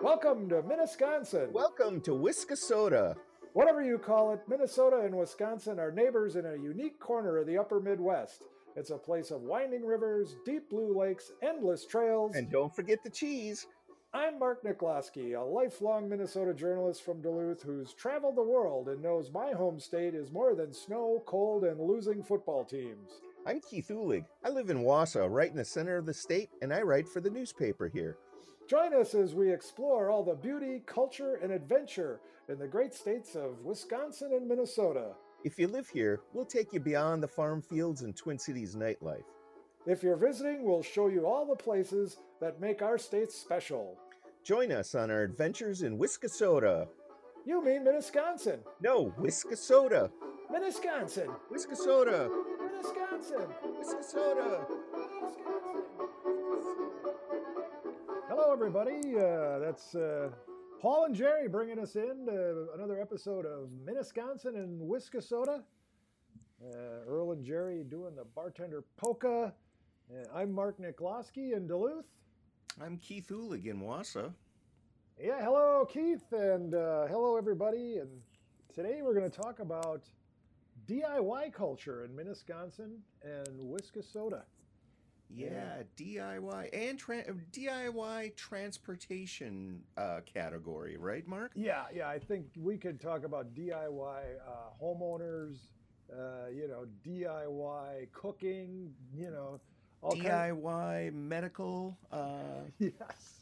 Welcome to Minnesconsin. Welcome to Wiskasota. Whatever you call it, Minnesota and Wisconsin are neighbors in a unique corner of the upper Midwest. It's a place of winding rivers, deep blue lakes, endless trails. And don't forget the cheese. I'm Mark Nikolowski, a lifelong Minnesota journalist from Duluth who's traveled the world and knows my home state is more than snow, cold, and losing football teams. I'm Keith Ulig. I live in Wausau, right in the center of the state, and I write for the newspaper here. Join us as we explore all the beauty, culture, and adventure in the great states of Wisconsin and Minnesota. If you live here, we'll take you beyond the farm fields and Twin Cities nightlife. If you're visiting, we'll show you all the places that make our state special. Join us on our adventures in Wiskasota. You mean Minnesconsin? No, Wiskasota. Minnesconsin. Wiskasota. Minnesconsin. Wiskasota. Hello, everybody. That's Paul and Jerry bringing us in to another episode of Minnesconsin and Wiskasota. Earl and Jerry doing the bartender polka. I'm Mark Nikolowski in Duluth. I'm Keith Ulig in Wausau. Yeah, hello, Keith, and hello, everybody. And today we're going to talk about DIY culture in Minnesconsin and Wiskasota. Yeah, DIY and DIY transportation category, right, Mark? Yeah, I think we could talk about DIY homeowners, DIY cooking, all DIY medical. Yes.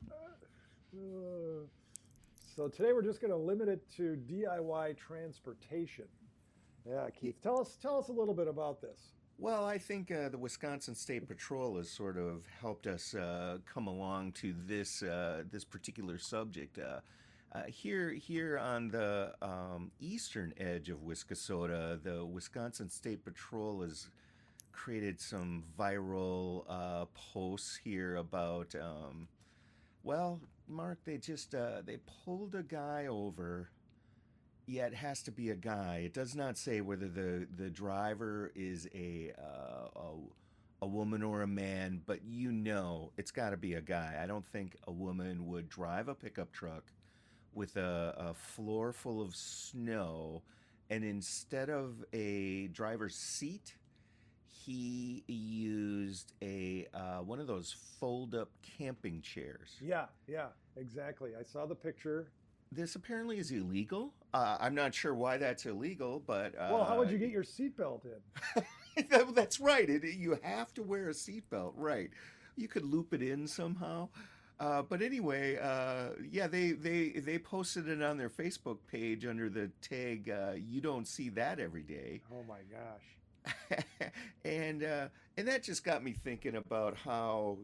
So today we're just going to limit it to DIY transportation. Yeah, Keith, tell us a little bit about this. Well, I think the Wisconsin State Patrol has sort of helped us come along to this particular subject. Here on the eastern edge of Wiskasota, the Wisconsin State Patrol has created some viral posts here about. Well, Mark, they pulled a guy over. Yeah, it has to be a guy. It does not say whether the driver is a woman or a man, but it's got to be a guy. I don't think a woman would drive a pickup truck with a floor full of snow, and instead of a driver's seat, he used a one of those fold-up camping chairs. Yeah, exactly. I saw the picture. This apparently is illegal. I'm not sure why that's illegal, but... well, how would you get your seatbelt in? That's right. You have to wear a seatbelt, right. You could loop it in somehow. But anyway, they posted it on their Facebook page under the tag, you don't see that every day. Oh, my gosh. And that just got me thinking about how...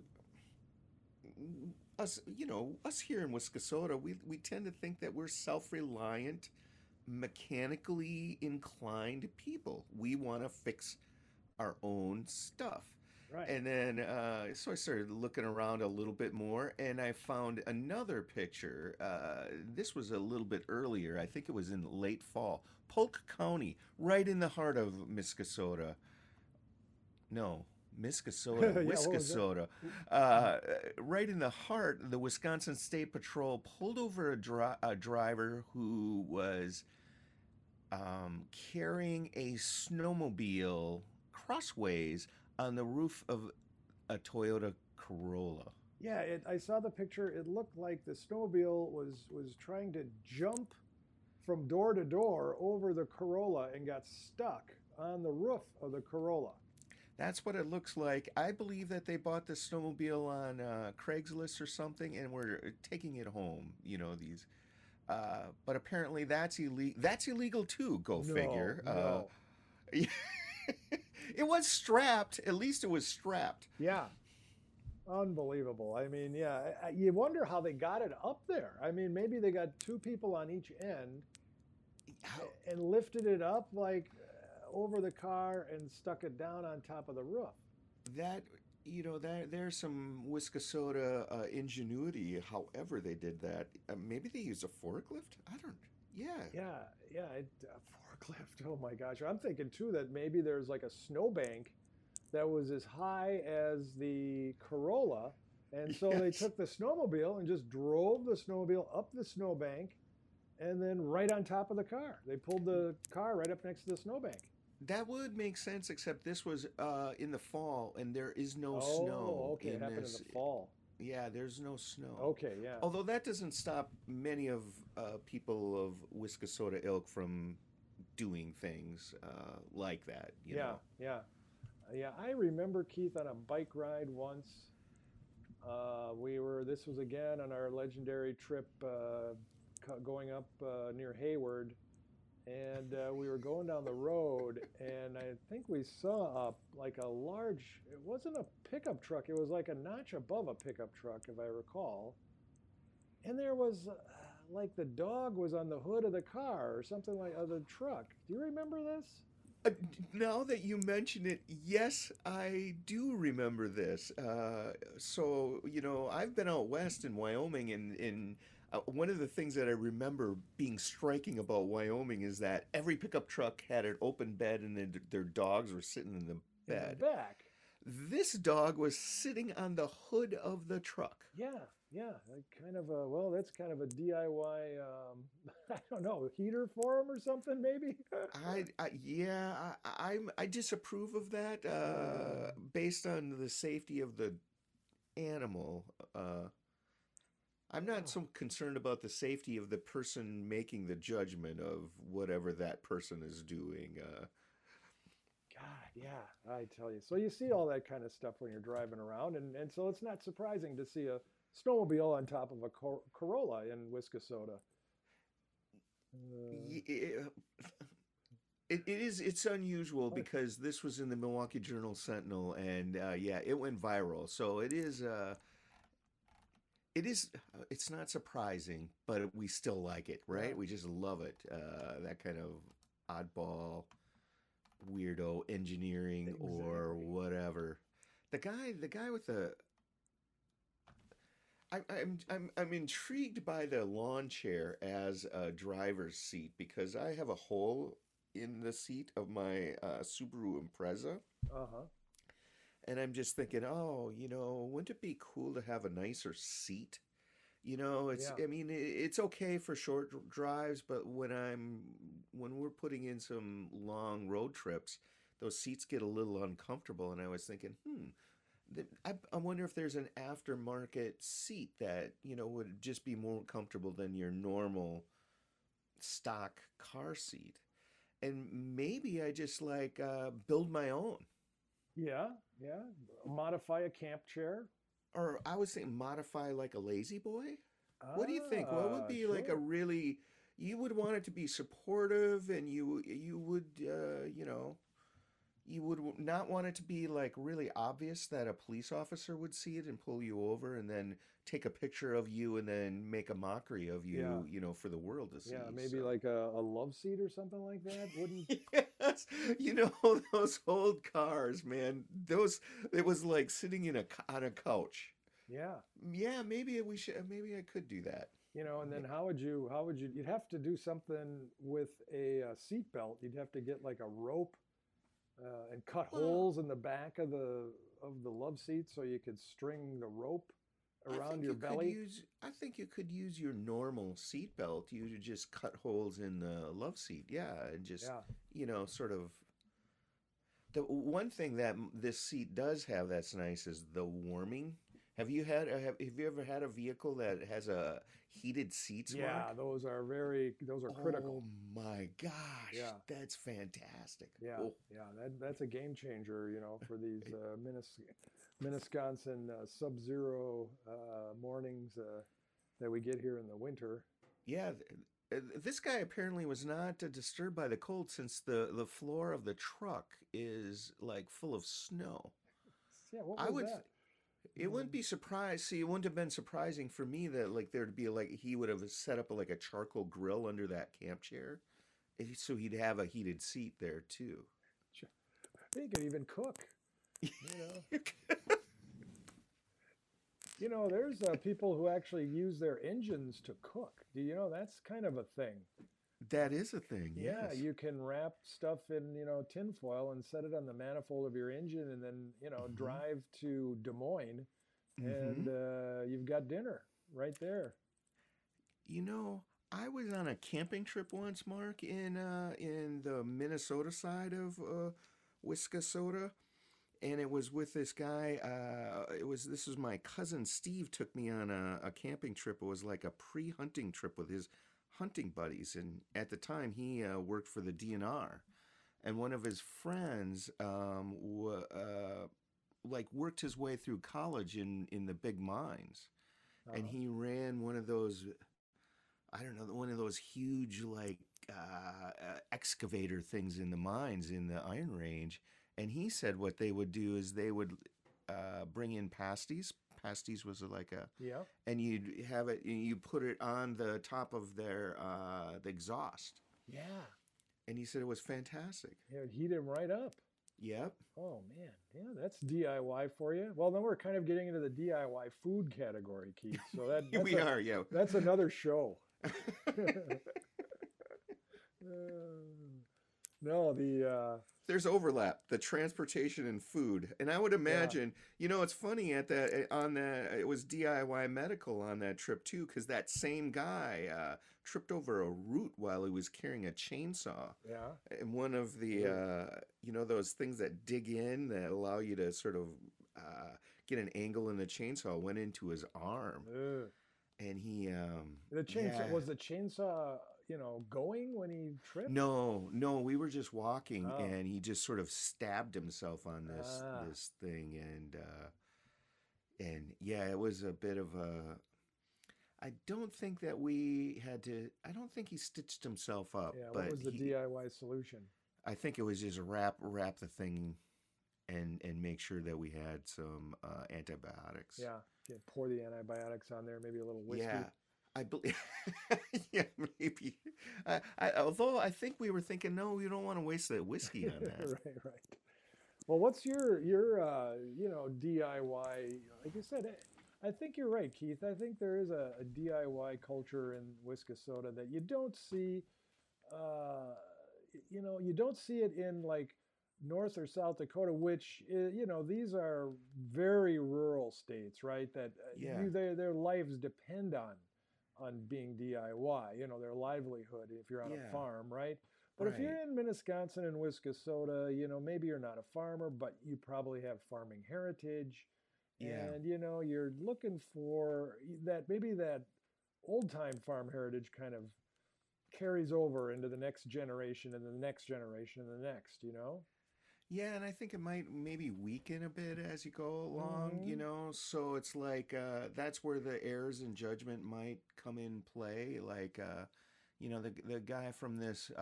us here in Wiskasota, we tend to think that we're self-reliant, mechanically inclined people. We want to fix our own stuff. Right. And then, so I started looking around a little bit more, and I found another picture. This was a little bit earlier. I think it was in late fall. Polk County, right in the heart of Wiskasota. No. Wiskasota. Right in the heart, the Wisconsin State Patrol pulled over a driver who was carrying a snowmobile crossways on the roof of a Toyota Corolla. Yeah, I saw the picture. It looked like the snowmobile was trying to jump from door to door over the Corolla and got stuck on the roof of the Corolla. That's what it looks like. I believe that they bought the snowmobile on Craigslist or something, and were taking it home. But apparently that's illegal. That's illegal too. Figure. No. It was strapped. At least it was strapped. Yeah. Unbelievable. I mean, yeah. You wonder how they got it up there. I mean, maybe they got two people on each end and lifted it up over the car and stuck it down on top of the roof. There's some Wiskasota ingenuity. However, they did that. Maybe they used a forklift. I don't. Yeah. A forklift. Oh my gosh. I'm thinking too that maybe there's like a snowbank that was as high as the Corolla, And so they Yes. took the snowmobile and just drove the snowmobile up the snowbank and then right on top of the car. They pulled the car right up next to the snowbank. That would make sense, except this was in the fall, and there is no Oh, snow okay. It in happened in the this. fall. Yeah, there's no snow. Okay, yeah. Although that doesn't stop many of people of Wiscasota ilk from doing things like that, you Yeah, know. yeah. Yeah, I remember Keith on a bike ride once. This was again on our legendary trip going up near Hayward, and we were going down the road, and I think we saw like a large, it wasn't a pickup truck, it was like a notch above a pickup truck, if I recall. And there was like the dog was on the hood of the car or something like of the truck. Do you remember this? Uh, Now that you mention it, yes, I do remember this. So, you know, I've been out west in Wyoming, and one of the things that I remember being striking about Wyoming is that every pickup truck had an open bed and then their dogs were sitting in the In the bed. back. This dog was sitting on the hood of the truck. Yeah, yeah. Kind of a, well, that's kind of a DIY, I don't know, heater for him or something, maybe? Yeah, I disapprove of that Uh, based on the safety of the animal. I'm not oh, so concerned about the safety of the person making the judgment of whatever that person is doing. God, yeah, I tell you. So you see all that kind of stuff when you're driving around, and so it's not surprising to see a snowmobile on top of a Corolla in Wiscasota. Uh, y- it's unusual what? because this was in the Milwaukee Journal Sentinel, and yeah, it went viral. So it's not surprising, but we still like it, Yeah, right? We just love it. That kind of oddball, weirdo engineering or exactly. whatever. The guy with the I'm intrigued by the lawn chair as a driver's seat because I have a hole in the seat of my Subaru Impreza, Uh-huh. and I'm just thinking, oh, wouldn't it be cool to have a nicer seat? Yeah, I mean, it's okay for short drives, but when we're putting in some long road trips, those seats get a little uncomfortable. And I was thinking, I wonder if there's an aftermarket seat that, would just be more comfortable than your normal stock car seat. And maybe I just like build my own. yeah, yeah. Modify a camp chair. Or I would say modify like a lazy boy. What do you think? What would be like a Sure. really you would want it to be supportive, and you would you would not want it to be like really obvious that a police officer would see it and pull you over and then take a picture of you and then make a mockery of Yeah, you, for the world to yeah. see. Maybe So like a love seat or something like that. Wouldn't? yes, those old cars, man. Those it was like sitting on a couch. Yeah. Yeah, maybe we should. Maybe I could do that. And then you'd have to do something with a seat belt. You'd have to get like a rope and cut Well, holes in the back of the love seat so you could string the rope around your belly. I think you could use your normal seat belt. You to just cut holes in the love seat. Yeah, and just, Yeah. sort of the one thing that this seat does have that's nice is the warming. Have you ever had a vehicle that has a heated seats Yeah, mark? those are Oh critical. my gosh, Yeah. that's fantastic. Yeah, Oh, yeah, that's a game changer, for these Minnetonka sub-zero mornings that we get here in the winter. yeah, this guy apparently was not disturbed by the cold since the floor of the truck is like full of snow. Yeah, what I was would that? it wouldn't be surprised. See, it wouldn't have been surprising for me that like there'd be like he would have set up like a charcoal grill under that camp chair, so he'd have a heated seat there too. They could even cook. You know, there's people who actually use their engines to cook. Do you know that's kind of a thing? That is a thing, Yeah, yes. you can wrap stuff in, tinfoil and set it on the manifold of your engine and then, Hmm. drive to Des Moines and Mm-hmm. you've got dinner right there. You know, I was on a camping trip once, Mark, in the Minnesota side of Wiscasota, and it was with this guy. It was this was my cousin Steve took me on a camping trip. It was like a pre-hunting trip with his hunting buddies, and at the time he worked for the DNR, and one of his friends like worked his way through college in the big mines, and Uh, he ran one of those, I don't know, one of those huge like excavator things in the mines in the Iron Range. And he said what they would do is they would bring in pasties. Pasties was like a, yeah, and you'd have it, you put it on the top of their the exhaust. yeah, And he said it was fantastic. it would heat him right up. Yep. Oh man, yeah, that's DIY for you. Well, then we're kind of getting into the DIY food category, Keith. So We are, yeah. that's another show. No, There's overlap, the transportation and food, and I would yeah, imagine, you know, it's funny at that on that it was DIY medical on that trip too, because that same guy tripped over a root while he was carrying a chainsaw, yeah. and one of the Ugh, you know, those things that dig in that allow you to sort of get an angle in the chainsaw went into his arm, ugh. and he The chainsaw yeah. was the chainsaw, going when he tripped? No, no, we were just walking, Oh, and he just sort of stabbed himself on ah, this thing, and yeah, it was a bit of a. I don't think that we had to. I don't think he stitched himself up, yeah. What but was the DIY solution? I think it was just wrap the thing, and make sure that we had some antibiotics. Yeah, yeah. Pour the antibiotics on there, maybe a little Yeah, whiskey. I believe. Yeah, maybe. Although I think we were thinking, no, we don't want to waste that whiskey on that. Right, right. Well, what's your DIY? Like you said, I think you're right, Keith. I think there is a DIY culture in Wiscasota that you don't see. Uh, you don't see it in like North or South Dakota, which these are very rural states, right? That Yeah, their lives depend on being DIY. Their livelihood if you're on a yeah, farm, right? But if right. you're in Minnetonka and Wiscasota, maybe you're not a farmer, but you probably have farming heritage, Yeah, and you're looking for that maybe that old time farm heritage kind of carries over into the next generation and the next generation and the next. yeah, and I think it might maybe weaken a bit as you go along, you Hmm. know. So it's like that's where the errors in judgment might come in play. Like, you know, the guy from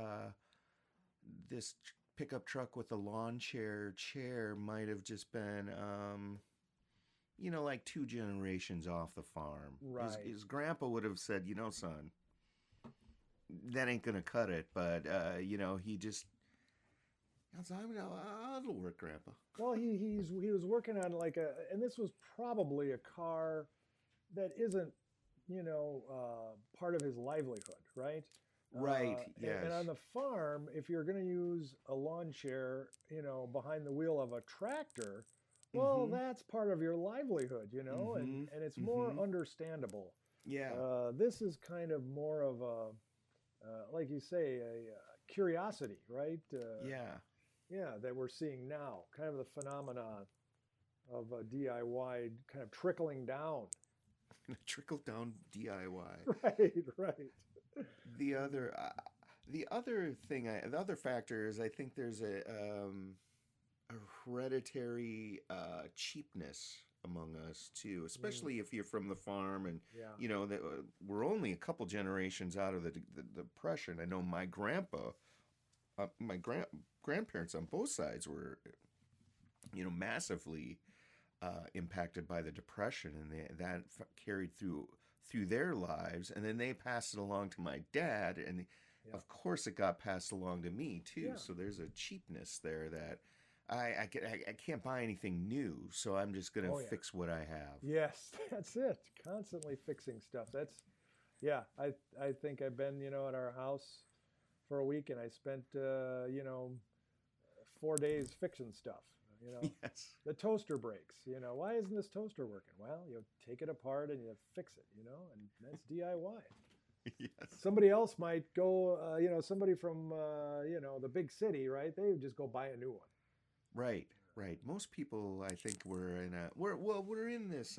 this pickup truck with the lawn chair might have just been, you know, like two generations off the farm. Right. His grandpa would have said, you know, son, that ain't gonna cut it. But you know, he just, I mean, it'll work, grandpa. Well, he was working on like and this was probably a car that isn't, part of his livelihood, right? Right. And on Yes. the farm, if you're going to use a lawn chair, behind the wheel of a tractor, well, Mm-hmm. that's part of your livelihood, Mm-hmm. and it's more Mm-hmm. understandable. Yeah. This is kind of more of like you say, a curiosity, right? Yeah. Yeah, that we're seeing now, kind of the phenomena of DIY kind of trickling down. Trickle down DIY. Right, right. The other, the other thing, the other factor is I think there's a hereditary cheapness among us too, Mm, especially if you're from the farm and yeah, you know that we're only a couple generations out of the depression. I know my grandpa, my grandparents on both sides were, you know, massively impacted by the depression, and carried through their lives, and then they passed it along to my dad, and yeah, of course it got passed along to me too. yeah. So there's a cheapness there that I can't buy anything new, so I'm just gonna Oh, yeah. fix what I have. Yes, that's it. Constantly fixing stuff. Yeah, I think I've been, at our house for a week and I spent, 4 days fixing stuff. You know, Yes. the toaster breaks. You know, why isn't this toaster working? Well, you take it apart and you fix it. You know, and that's DIY. Yes. Somebody else might go. You know, somebody from you know, the big city, right? They would just go buy a new one. Right. Right. Most people, I think, we're in this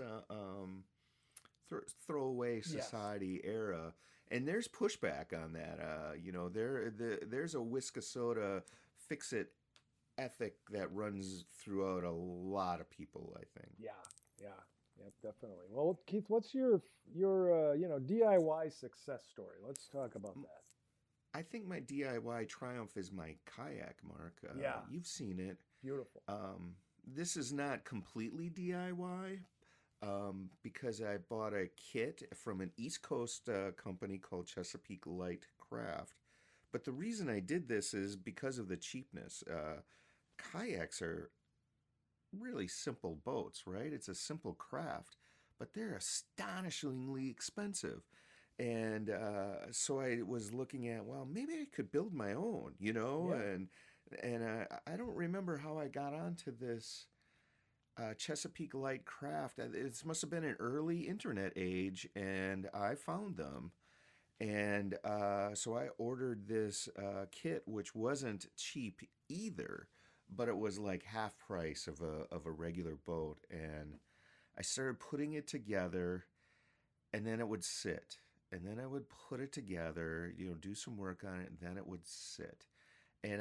throwaway Yes. society era, and there's pushback on that. There's a Wiskasota fix it ethic that runs throughout a lot of people, I think. Yeah, yeah, yeah, definitely. Well, Keith, what's your you know, DIY success story? Let's talk about that. I think my DIY triumph is my kayak, Mark. Yeah, You've seen it. beautiful. This is not completely DIY because I bought a kit from an East Coast company called Chesapeake Light Craft. But the reason I did this is because of the cheapness. Kayaks are really simple boats, right? It's a simple craft, but they're astonishingly expensive. And so I was looking at, well, maybe I could build my own, Yeah, I don't remember how I got onto this Chesapeake Light Craft. It must have been an early internet age, and I found them. And so I ordered this kit, which wasn't cheap either, but it was like half price of a regular boat. And I started putting it together, and then it would sit. And then I would put it together, do some work on it, and then it would sit. And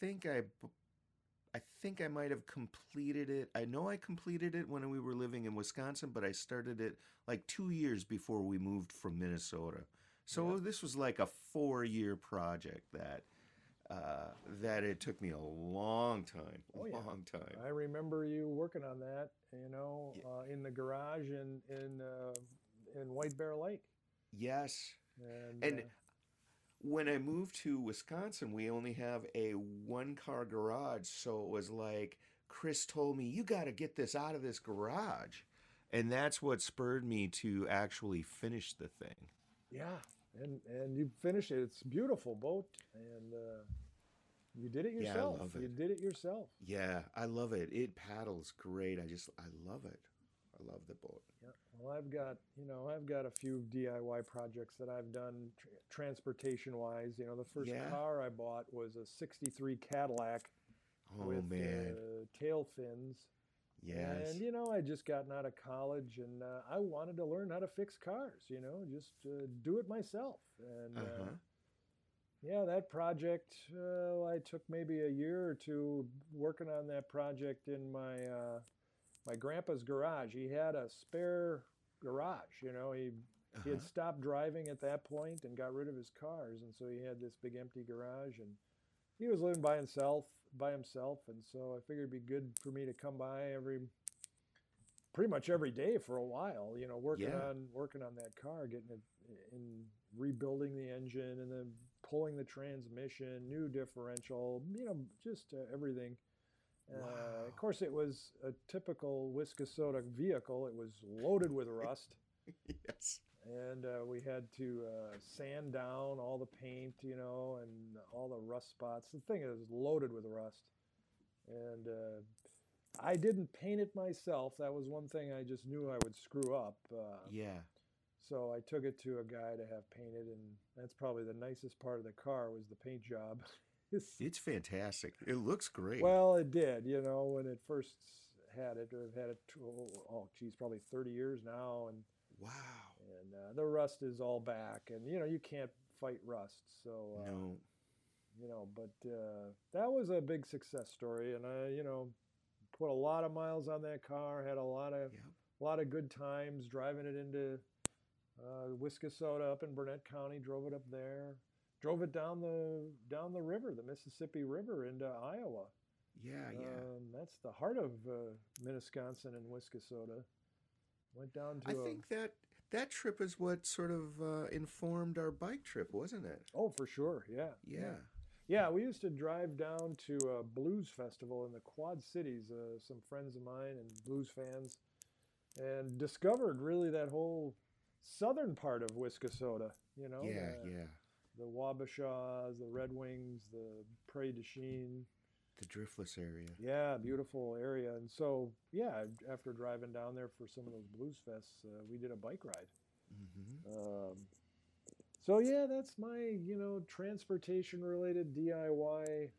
I think I might have completed it. I know I completed it when we were living in Wisconsin, but I started it like 2 years before we moved from Minnesota. yeah. So this was like a 4-year project that it took me a long time, Oh yeah. long time. I remember you working on that. You know, Y- in the garage in White Bear Lake, yes, and and when I moved to Wisconsin, we only have a one-car garage, so it was like Chris told me, "You got to get this out of this garage," and that's what spurred me to actually finish the thing. yeah, and you finished it. It's a beautiful boat, and you did it Yeah, I yourself. love You it. did it yourself. Yeah, I love it. It paddles great. I love it. I love the boat. Yeah. Well, I've got a few DIY projects that I've done transportation wise. You know, the first Yeah. car I bought was a '63 Cadillac Oh with man. tail fins. And, Yes. you know, I just gotten out of college and I wanted to learn how to fix cars, you know, just do it myself. And Uh-huh. yeah, that project, I took maybe a year or two working on that project in my grandpa's garage. He had a spare garage, you know. He Uh-huh. had stopped driving at that point and got rid of his cars, and so he had this big empty garage, and he was living by himself, and so I figured it'd be good for me to come by pretty much every day for a while, you know, Yeah. working on that car, getting it in, rebuilding the engine, and then pulling the transmission, new differential, you know, just everything. Of Wow. course, it was a typical Wiskasota vehicle. It was loaded with rust, Yes. and we had to sand down all the paint, you know, and all the rust spots. The thing is loaded with rust, and I didn't paint it myself. That was one thing I just knew I would screw up. Yeah. So I took it to a guy to have painted, and that's probably the nicest part of the car was the paint job. It's fantastic. It looks great. Well, it did, you know, when it first had it. I've had it, oh, geez, probably 30 years now, and Wow. the rust is all back, and you know you can't fight rust. So No. you know, but that was a big success story, and I, you know, put a lot of miles on that car. Had Yep. a lot of good times driving it into Wiskasota up in Burnett County. Drove it up there. Drove it down the river, the Mississippi River, into Iowa. Yeah, yeah. That's the heart of Minnetonka and Wiskasota. Went down I to a think that trip is what sort of informed our bike trip, wasn't it? Oh, for sure, yeah, yeah, Yeah. yeah. We used to drive down to a blues festival in the Quad Cities. Some friends of mine and blues fans, and discovered really that whole southern part of Wiskasota. You know, Yeah, yeah. the Wabashaws, the Red Wings, the Prairie du Chien. The Driftless area. Yeah, beautiful area. And so, yeah, after driving down there for some of those blues fests, we did a bike ride. Hmm. So yeah, that's my transportation related DIY.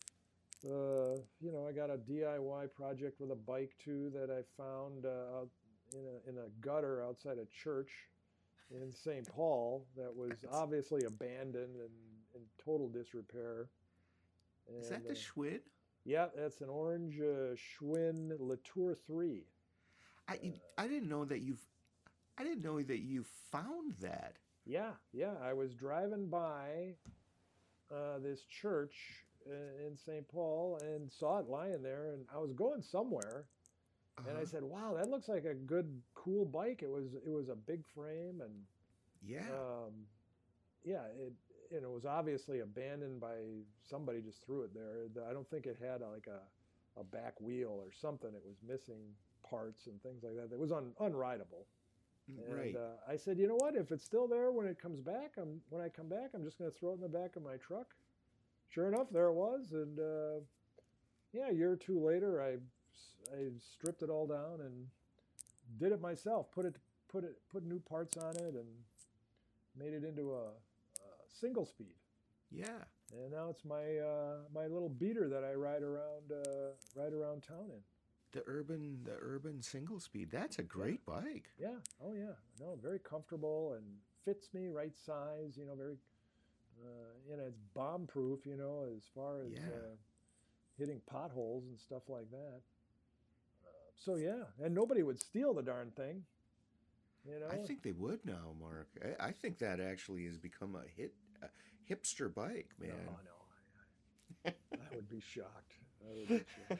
I got a DIY project with a bike too that I found out in a gutter outside a church in St. Paul that was obviously abandoned and in total disrepair. Is And that the Schwinn? yeah, that's an orange Schwinn Latour 3. I I didn't know that I didn't know that you found that. Yeah, yeah. I was driving by this church in St. Paul and saw it lying there, and I was going somewhere, and I Uh-huh. said, "Wow, that looks like a good, cool bike." It was a big frame, and Yeah. um, yeah, it was obviously abandoned by somebody just threw it there. I don't think it had like a back wheel or something. It was missing parts and things like that. It was unrideable. And Right. I said, you know what? If it's still there when it comes back, when I come back, I'm just going to throw it in the back of my truck. Sure enough, there it was. And yeah, a year or two later, I stripped it all down and did it myself. Put new parts on it and made it into a single speed. Yeah. And now it's my little beater that I ride around town in. The urban single speed. That's a Yeah, great bike. yeah, oh yeah. No, very comfortable and fits me right size. Very it's bomb proof. As far as Yeah. hitting potholes and stuff like that. So yeah, and nobody would steal the darn thing. You I know, think they would now, Mark. I think that actually has become a hipster bike, no, man. I would be shocked. I would be shocked.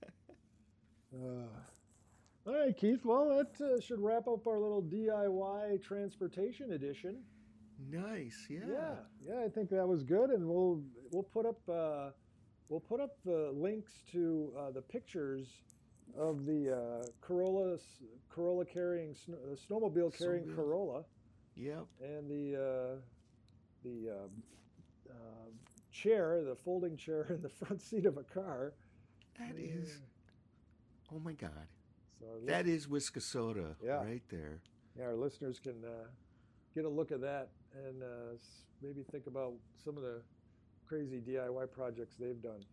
All right, Keith. Well, that should wrap up our little DIY transportation edition. Nice. Yeah, Yeah. yeah, I think that was good, and we'll put up the links to the pictures of the Corolla carrying the snowmobile carrying Snowmobile. Corolla Yep. and the chair, the folding chair in the front seat of a car. That Uh, is. Oh my God. so That is Whiskasota yeah, right there. yeah, our listeners can get a look at that and maybe think about some of the crazy DIY projects they've done.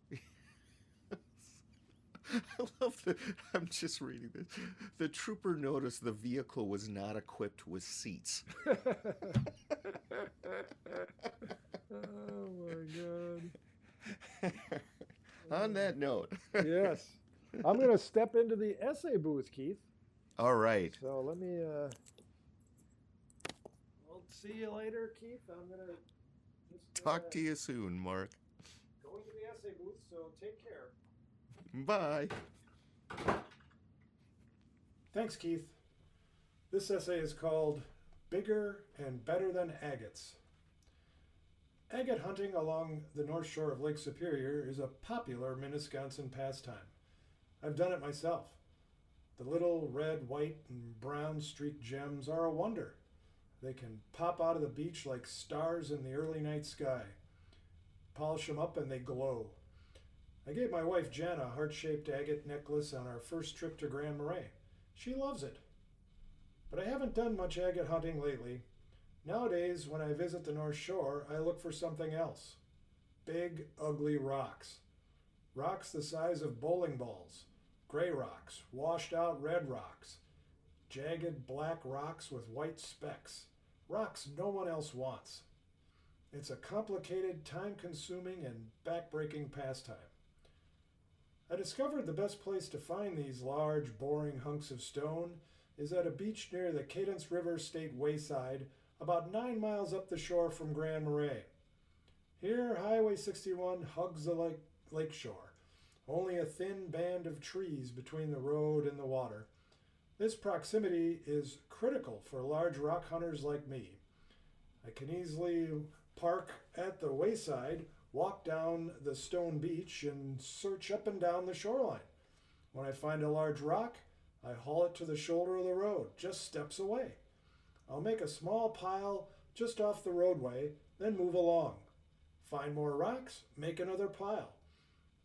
I love the. I'm just reading this. The trooper noticed the vehicle was not equipped with seats. Oh my On God. that note. Yes. I'm going to step into the essay booth, Keith. All right. So let me. I'll see you later, Keith. I'm going to just Talk to you soon, Mark. go into the essay booth, so take care. Bye. Thanks, Keith. This essay is called Bigger and Better Than Agates. Agate hunting along the north shore of Lake Superior is a popular Minnesäscan pastime. I've done it myself. The little red, white, and brown streaked gems are a wonder. They can pop out of the beach like stars in the early night sky. Polish them up and they glow. I gave my wife Jana a heart-shaped agate necklace on our first trip to Grand Marais. She loves it. But I haven't done much agate hunting lately. Nowadays, when I visit the North Shore, I look for something else. Big, ugly rocks. Rocks the size of bowling balls. Gray rocks, washed out red rocks. Jagged black rocks with white specks. Rocks no one else wants. It's a complicated, time-consuming, and back-breaking pastime. I discovered the best place to find these large, boring hunks of stone is at a beach near the Cadence River State Wayside, about 9 miles up the shore from Grand Marais. Here, Highway 61 hugs the lake shore, only a thin band of trees between the road and the water. This proximity is critical for large rock hunters like me. I can easily park at the wayside, walk down the stone beach, and search up and down the shoreline. When I find a large rock, I haul it to the shoulder of the road, just steps away. I'll make a small pile just off the roadway, then move along. Find more rocks, make another pile.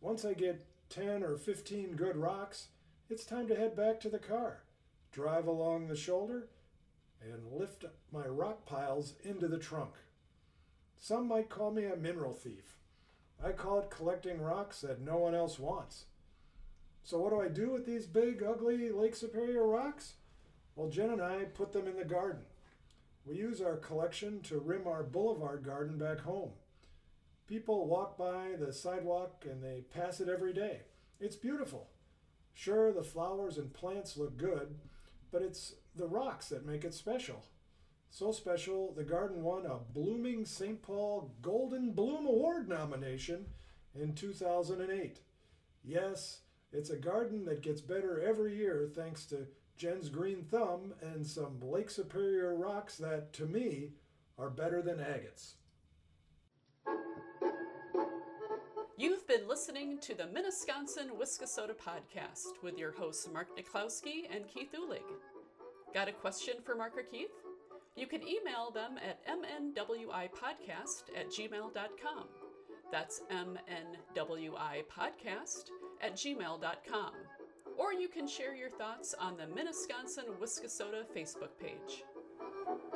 Once I get 10 or 15 good rocks, it's time to head back to the car, drive along the shoulder, and lift my rock piles into the trunk. Some might call me a mineral thief. I call it collecting rocks that no one else wants. So what do I do with these big, ugly Lake Superior rocks? Well, Jen and I put them in the garden. We use our collection to rim our boulevard garden back home. People walk by the sidewalk and they pass it every day. It's beautiful. Sure, the flowers and plants look good, but it's the rocks that make it special. So special, the garden won a Blooming St. Paul Golden Bloom Award nomination in 2008. Yes, it's a garden that gets better every year thanks to Jen's green thumb and some Lake Superior rocks that, to me, are better than agates. You've been listening to the Minneskansson-Wiskasota podcast with your hosts Mark Niklowski and Keith Ulig. Got a question for Mark or Keith? You can email them at mnwipodcast@gmail.com. That's mnwipodcast@gmail.com. Or you can share your thoughts on the Minneskansson-Wiskasota Facebook page.